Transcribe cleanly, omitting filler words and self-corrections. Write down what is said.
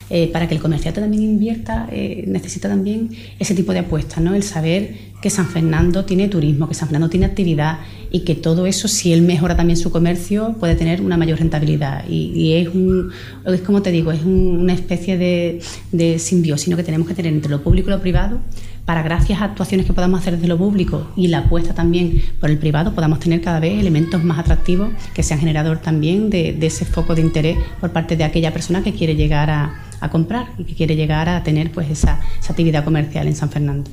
para que el comerciante también invierta, necesita también ese tipo de apuestas, ¿no? El saber que San Fernando tiene turismo, que San Fernando tiene actividad y que todo eso, si él mejora también su comercio, puede tener una mayor rentabilidad. Y es como te digo, es una especie de simbiosis, ¿no?, que tenemos que tener entre lo público y lo privado, para, gracias a actuaciones que podamos hacer desde lo público y la apuesta también por el privado, podamos tener cada vez elementos más atractivos que sean generador también de ese foco de interés por parte de aquella persona que quiere llegar a comprar y que quiere llegar a tener pues esa actividad comercial en San Fernando.